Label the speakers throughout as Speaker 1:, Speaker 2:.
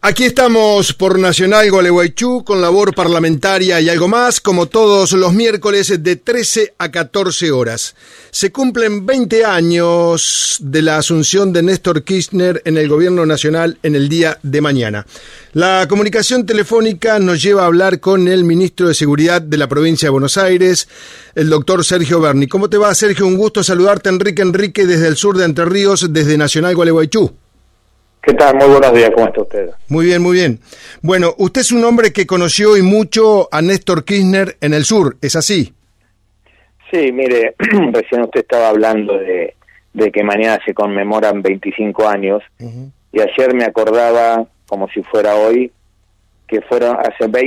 Speaker 1: Aquí estamos por Nacional Gualeguaychú con labor parlamentaria y algo más, como todos los miércoles de 13 a 14 horas. Se cumplen 20 años de la asunción de Néstor Kirchner en el gobierno nacional en el día de mañana. La comunicación telefónica nos lleva a hablar con el ministro de Seguridad de la provincia de Buenos Aires, el doctor Sergio Berni. ¿Cómo te va, Sergio? Un gusto saludarte, Enrique, desde el sur de Entre Ríos, desde Nacional Gualeguaychú.
Speaker 2: ¿Qué tal? Muy buenos días, ¿cómo está usted?
Speaker 1: Muy bien, muy bien. Bueno, usted es un hombre que conoció y mucho a Néstor Kirchner en el sur, ¿es así?
Speaker 2: Sí, mire, recién usted estaba hablando de que mañana se conmemoran 25 años, y ayer me acordaba, como si fuera hoy, que fueron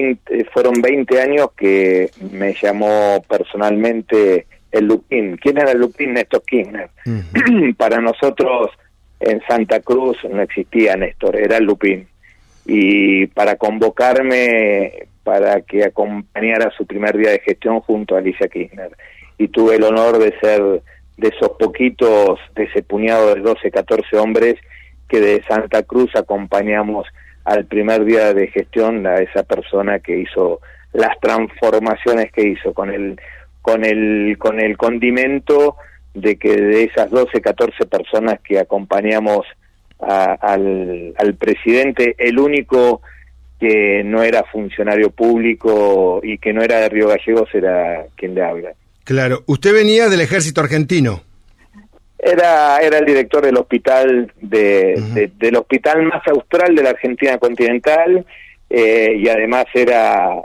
Speaker 2: 20 años que me llamó personalmente el Lupín. ¿Quién era el Lupín? Néstor Kirchner. Para nosotros en Santa Cruz no existía Néstor, era el Lupín. Y para convocarme para que acompañara su primer día de gestión junto a Alicia Kirchner. Y tuve el honor de ser de esos poquitos, de ese puñado de 12, 14 hombres que de Santa Cruz acompañamos al primer día de gestión a esa persona que hizo las transformaciones que hizo con el condimento de que de esas 12, 14 personas que acompañamos al presidente, el único que no era funcionario público y que no era de Río Gallegos era quien le habla.
Speaker 1: Claro, usted venía del ejército argentino.
Speaker 2: Era el director del hospital, del hospital más austral de la Argentina continental, y además era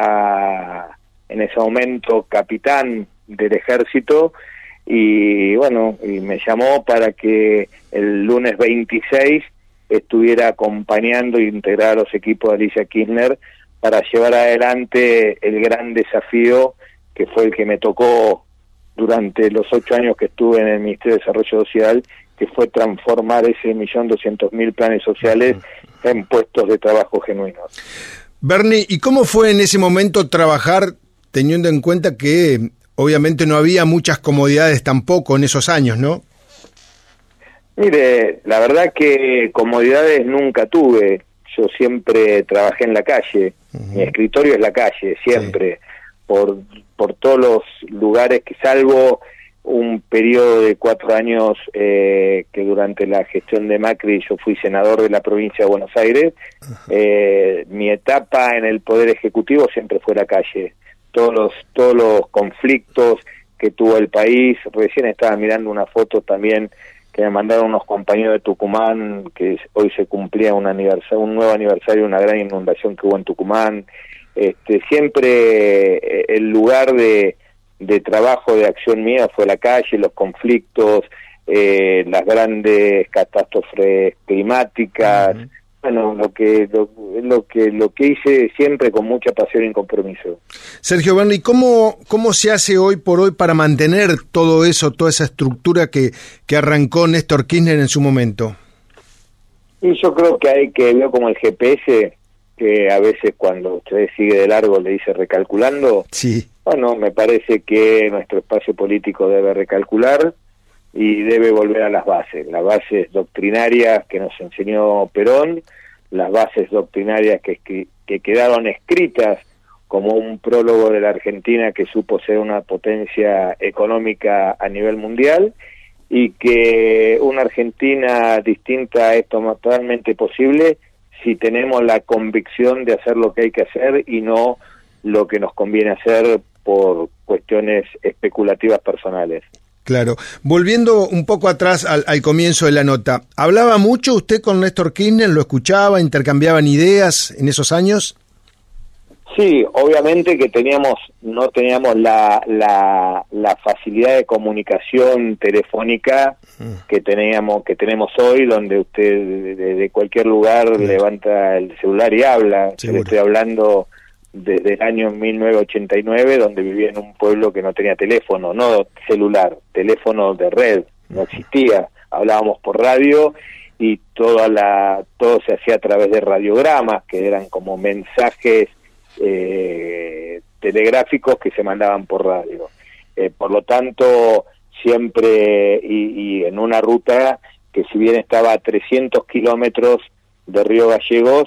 Speaker 2: en ese momento capitán del ejército. Y bueno, y me llamó para que el lunes 26 estuviera acompañando e integrar a los equipos de Alicia Kirchner para llevar adelante el gran desafío que fue el que me tocó durante los 8 años que estuve en el Ministerio de Desarrollo Social, que fue transformar ese 1.200.000 planes sociales en puestos de trabajo genuinos.
Speaker 1: Berni, ¿y cómo fue en ese momento trabajar teniendo en cuenta que obviamente no había muchas comodidades tampoco en esos años, ¿no?
Speaker 2: Mire, la verdad que comodidades nunca tuve. Yo siempre trabajé en la calle. Mi escritorio es la calle, siempre. Sí. Por todos los lugares, que salvo un periodo de 4 años que durante la gestión de Macri yo fui senador de la provincia de Buenos Aires. Mi etapa en el Poder Ejecutivo siempre fue la calle. Todos los conflictos que tuvo el país. Recién estaba mirando una foto también que me mandaron unos compañeros de Tucumán, que hoy se cumplía un nuevo aniversario de una gran inundación que hubo en Tucumán. Siempre el lugar de trabajo, de acción mía fue la calle, los conflictos, las grandes catástrofes climáticas. Bueno, lo que hice siempre con mucha pasión y compromiso.
Speaker 1: Sergio Berni, ¿cómo se hace hoy por hoy para mantener todo eso, toda esa estructura que arrancó Néstor Kirchner en su momento?
Speaker 2: Y yo creo que hay que ver como el GPS, que a veces cuando usted sigue de largo le dice recalculando.
Speaker 1: Sí.
Speaker 2: Bueno, me parece que nuestro espacio político debe recalcular y debe volver a las bases doctrinarias que nos enseñó Perón, las bases doctrinarias que quedaron escritas como un prólogo de la Argentina que supo ser una potencia económica a nivel mundial, y que una Argentina distinta a esto es totalmente posible si tenemos la convicción de hacer lo que hay que hacer y no lo que nos conviene hacer por cuestiones especulativas personales.
Speaker 1: Claro. Volviendo un poco atrás al comienzo de la nota, ¿hablaba mucho usted con Néstor Kirchner? ¿Lo escuchaba? ¿Intercambiaban ideas en esos años?
Speaker 2: Sí, obviamente que no teníamos la facilidad de comunicación telefónica que tenemos hoy, donde usted desde cualquier lugar levanta el celular y habla. Yo le estoy hablando desde el año 1989, donde vivía en un pueblo que no tenía teléfono, no celular, teléfono de red, no existía. Hablábamos por radio y todo se hacía a través de radiogramas, que eran como mensajes telegráficos que se mandaban por radio. Por lo tanto, siempre y en una ruta que, si bien estaba a 300 kilómetros de Río Gallegos,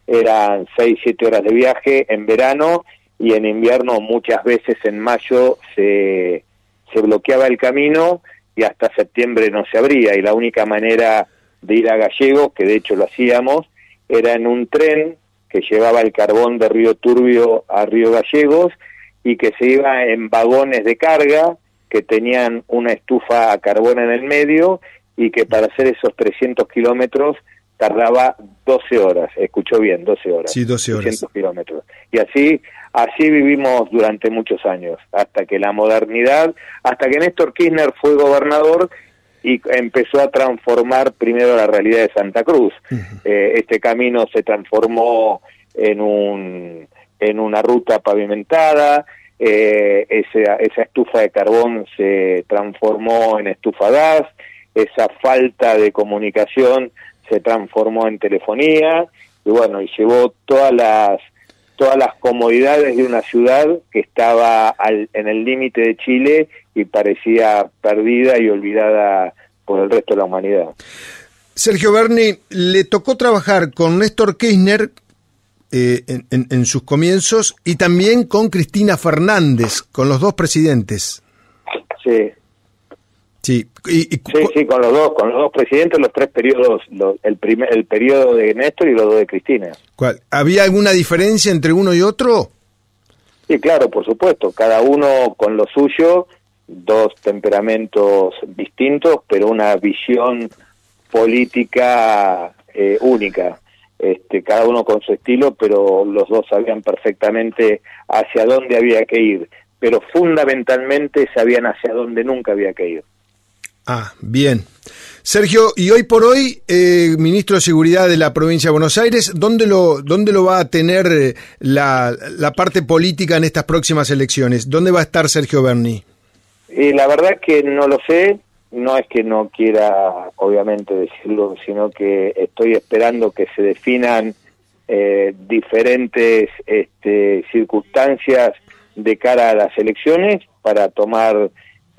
Speaker 2: eran 6, 7 horas de viaje en verano, y en invierno muchas veces en mayo se bloqueaba el camino y hasta septiembre no se abría, y la única manera de ir a Gallegos, que de hecho lo hacíamos, era en un tren que llevaba el carbón de Río Turbio a Río Gallegos, y que se iba en vagones de carga que tenían una estufa a carbón en el medio, y que para hacer esos 300 kilómetros tardaba 12 horas, escuchó bien, 12 horas.
Speaker 1: Sí, 12 horas.
Speaker 2: 300 kilómetros. Y así vivimos durante muchos años, hasta que la modernidad, hasta que Néstor Kirchner fue gobernador y empezó a transformar primero la realidad de Santa Cruz. Este camino se transformó en una ruta pavimentada, esa estufa de carbón se transformó en estufa gas, esa falta de comunicación se transformó en telefonía, y bueno, y llevó todas las comodidades de una ciudad que estaba en el límite de Chile y parecía perdida y olvidada por el resto de la humanidad.
Speaker 1: Sergio Berni, le tocó trabajar con Néstor Kirchner en sus comienzos, y también con Cristina Fernández, con los dos presidentes.
Speaker 2: Sí.
Speaker 1: Sí,
Speaker 2: sí, con los dos presidentes, los 3 periodos, el periodo de Néstor y los 2 de Cristina.
Speaker 1: ¿Cuál? ¿Había alguna diferencia entre uno y otro?
Speaker 2: Sí, claro, por supuesto, cada uno con lo suyo, 2 temperamentos distintos, pero una visión política única. Cada uno con su estilo, pero los dos sabían perfectamente hacia dónde había que ir, pero fundamentalmente sabían hacia dónde nunca había que ir.
Speaker 1: Ah, bien. Sergio, y hoy por hoy, ministro de Seguridad de la provincia de Buenos Aires, ¿dónde lo va a tener la parte política en estas próximas elecciones? ¿Dónde va a estar Sergio Berni?
Speaker 2: La verdad que no lo sé, no es que no quiera obviamente decirlo, sino que estoy esperando que se definan diferentes circunstancias de cara a las elecciones para tomar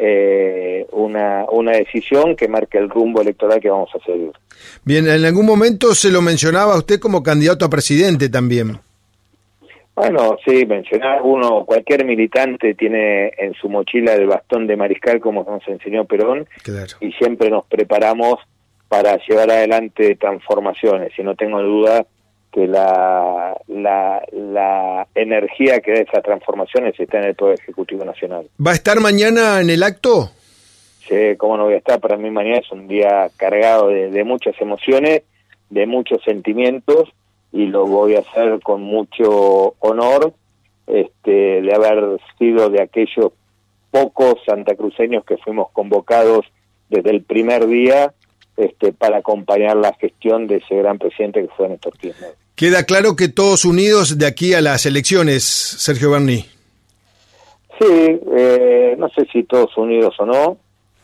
Speaker 2: una decisión que marque el rumbo electoral que vamos a seguir.
Speaker 1: Bien, en algún momento se lo mencionaba a usted como candidato a presidente también.
Speaker 2: Bueno, sí, mencionar cualquier militante tiene en su mochila el bastón de mariscal, como nos enseñó Perón,
Speaker 1: claro.
Speaker 2: Y siempre nos preparamos para llevar adelante transformaciones, y no tengo duda que la energía que da esas transformaciones está en el Poder Ejecutivo Nacional.
Speaker 1: ¿Va a estar mañana en el acto?
Speaker 2: Sí, cómo no voy a estar. Para mí mañana es un día cargado de muchas emociones, de muchos sentimientos, y lo voy a hacer con mucho honor, de haber sido de aquellos pocos santacruceños que fuimos convocados desde el primer día para acompañar la gestión de ese gran presidente que fue Néstor Kirchner.
Speaker 1: Queda claro que todos unidos de aquí a las elecciones, Sergio Berni.
Speaker 2: Sí, no sé si todos unidos o no.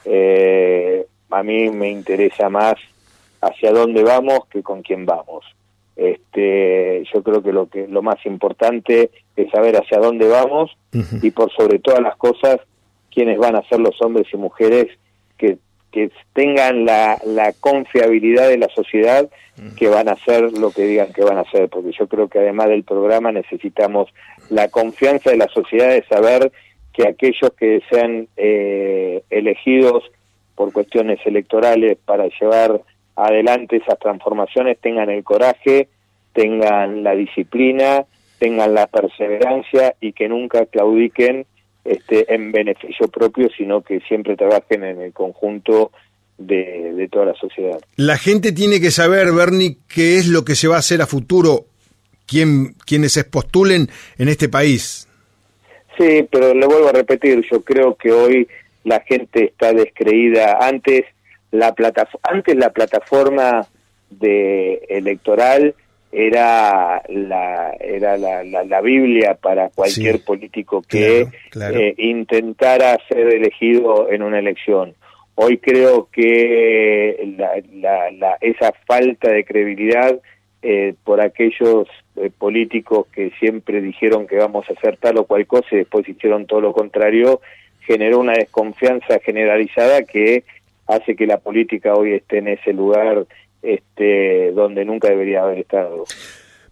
Speaker 2: A mí me interesa más hacia dónde vamos que con quién vamos. Yo creo que lo más importante es saber hacia dónde vamos, y por sobre todas las cosas quiénes van a ser los hombres y mujeres que tengan la confiabilidad de la sociedad, que van a hacer lo que digan que van a hacer, porque yo creo que además del programa necesitamos la confianza de la sociedad de saber que aquellos que sean elegidos por cuestiones electorales para llevar adelante esas transformaciones tengan el coraje, tengan la disciplina, tengan la perseverancia, y que nunca claudiquen en beneficio propio, sino que siempre trabajen en el conjunto de toda la sociedad.
Speaker 1: La gente tiene que saber, Berni, qué es lo que se va a hacer a futuro, quienes se postulen en este país.
Speaker 2: Sí, pero le vuelvo a repetir, yo creo que hoy la gente está descreída. Antes la plataforma electoral era la Biblia para cualquier político que intentara ser elegido en una elección. Hoy creo que esa falta de credibilidad por aquellos políticos que siempre dijeron que vamos a hacer tal o cual cosa y después hicieron todo lo contrario, generó una desconfianza generalizada que hace que la política hoy esté en ese lugar donde nunca debería haber estado.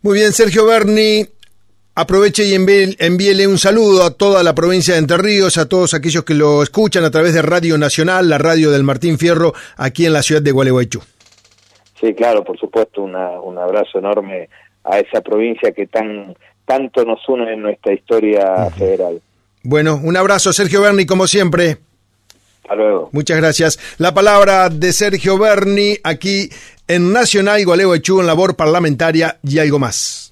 Speaker 1: Muy bien, Sergio Berni, aproveche y envíele un saludo a toda la provincia de Entre Ríos, a todos aquellos que lo escuchan a través de Radio Nacional, la radio del Martín Fierro, aquí en la ciudad de Gualeguaychú.
Speaker 2: Sí, claro, por supuesto, un abrazo enorme a esa provincia que tanto nos une en nuestra historia federal.
Speaker 1: Bueno, un abrazo, Sergio Berni, como siempre.
Speaker 2: Hasta luego.
Speaker 1: Muchas gracias. La palabra de Sergio Berni aquí en Nacional Gualeguaychú en labor parlamentaria y algo más.